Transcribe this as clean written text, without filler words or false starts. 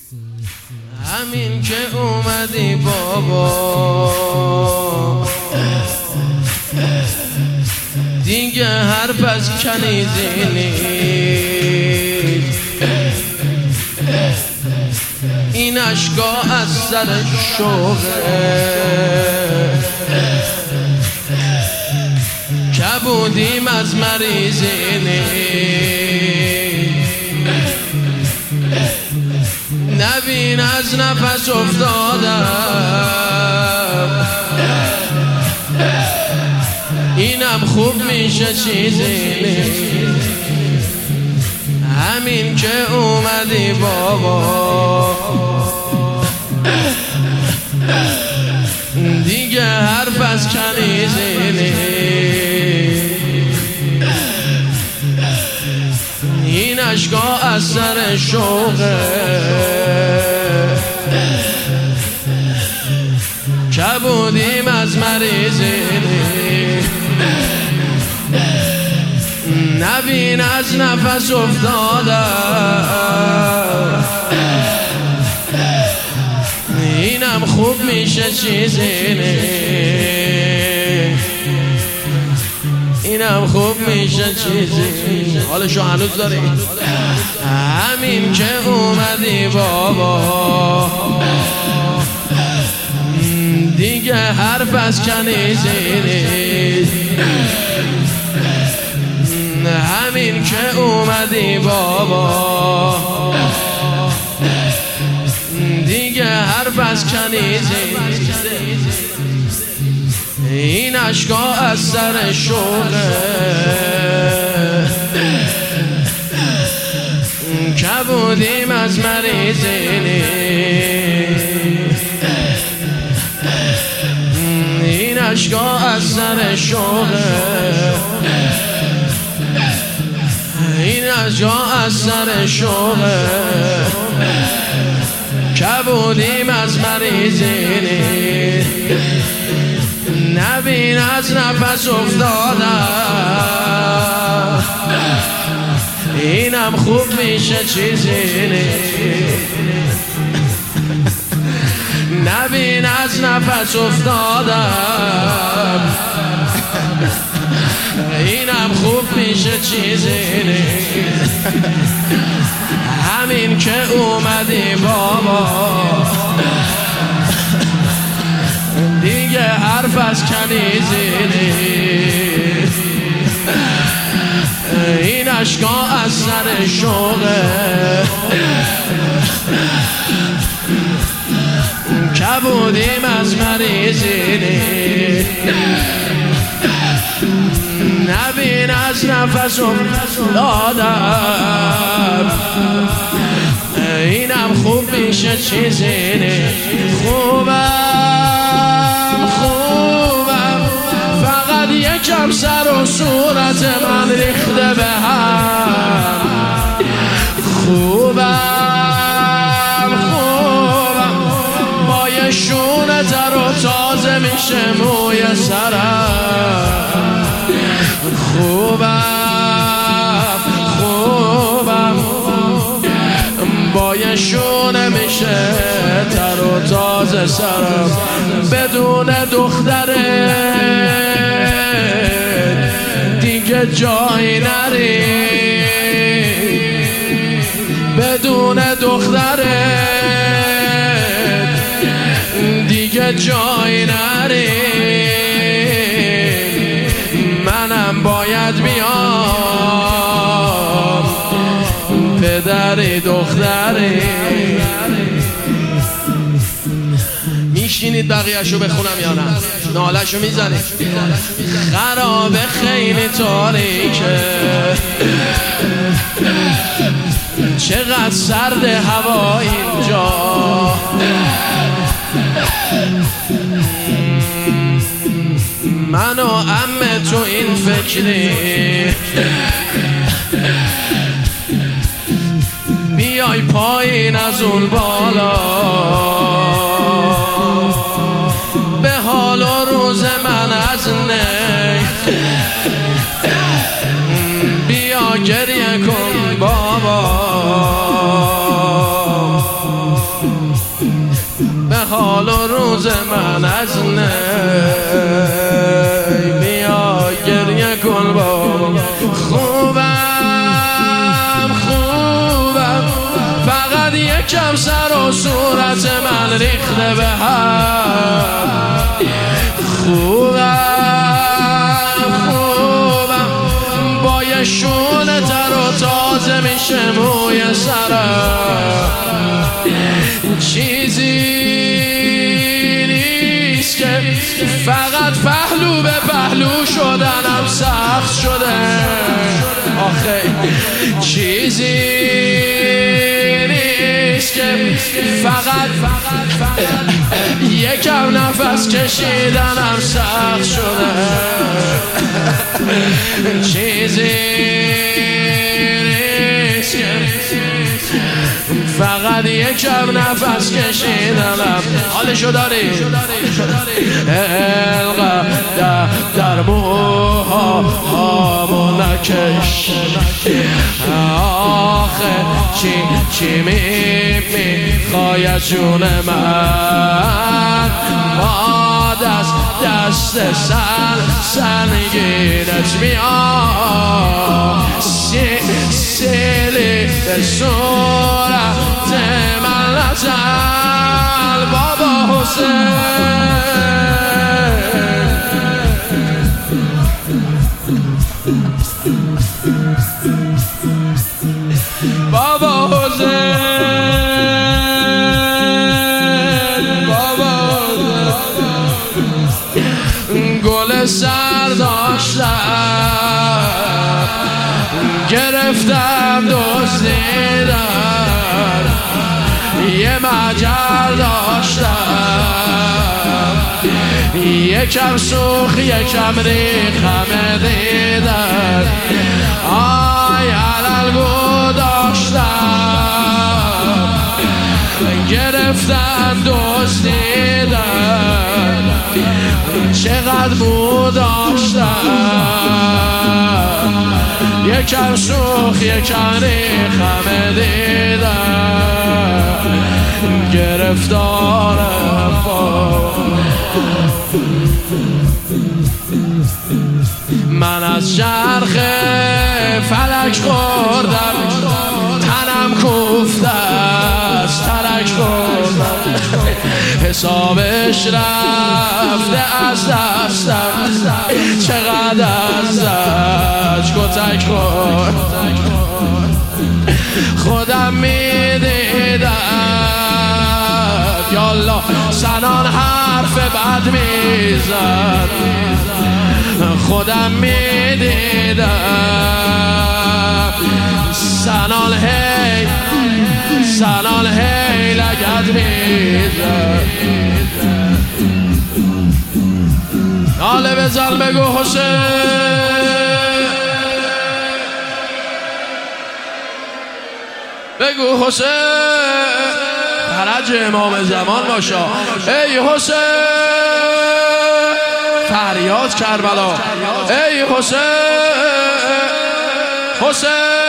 همین که اومدی بابا دیگه حرف از کنیزی نیست. این اشکا از سر شوقه کبودیم از مریضی نیست. نبین از نفس افتادم اینم خوب میشه چیزی نیست. همین که اومدی بابا دیگه حرف از کنیزی نیست. این اشکا از سر شوقه کبودیم از مریضی نیست. نبین از نفس افتادم اینم خوب میشه چیزی نیست. اینم خوب میشه چیزی. حالشو هنوز داری. همین که اومدی بابا دیگه حرف از کنیزی نیست. همین که اومدی بابا دیگه حرف از کنیزی نیست. این اشکا از سر شوقه کبودیم از مریضی نیست. این اشکا از سر شوقه این اشکا از سر شوقه کبودیم از مریضی نیست. نبین از نفس افتادم اینم خوب میشه چیزی نیست. نبین از نفس افتادم اینم خوب میشه چیزی نیست. همین که اومدی بابا دیگه حرف از کنیزی نیست. این اشکا از سر شوقه کبودیم از مریضی نیست. نبین از نفس افتادم اینم خوب میشه چیزی نیست. خوبم فقط یکم سر و صورت من ریخته به هم. خوبم با یه شونه تر و تازه میشه موی سرم. خوبم با یه شونه میشه تر و تازه سرم. بدون دختره دیگه جایی نری. بدون دختره دیگه جایی نری. منم باید بیام پدری دختری. میشینید بقیه‌شو بخونم یا نه؟ ناله‌شو میزنید. خرابه خیلی تاریکه چقدر سرد هوا اینجا. من و عمه تو این فکری بیای پایین از اون بالا. به حال و روز من از نه بیا گریه کن بابا. روز من از نی بیا گریه کن بابا خوبم فقط یکم سر و صورت من ریخته به هم خوبم با یه شونه تر و تازه میشه موی سرم چیزی نیست که فقط پهلو به پهلو شدنم سخت شده آخه چیزی نیست که فقط یکم نفس کشیدنم سخت شده چیزی نیست که فقط یکم نفس کشیدنم حالشو داری القدر در موهامو نکش آخه چی میخوای از جون من با دست سنگینت میام سیلی صورت من نزل بابا حسین بابا حسین بابا حسین گل سر داشتم گرفتم دزدیدم یه مجر داشتم یکم سوخ یکم ریخم دیدن آی علالگو داشتم گرفتم دزدیدن چقدر مو داشتم یکم سوخ یکم ریخم دیدم گرفتارم من از چرخ فلک خوردم تنم کوفته است ترک خوردم حسابش رفته از دستم چقدر از زج کتک خورد خودم میدیدم یالله سنان حرف بد میزد خودم میدیدم سنان هی لگد میزد ناله بزن بگو حسین بگو حسین فرج امام زمان باشا ای حسین فریاد کربلا ای حسین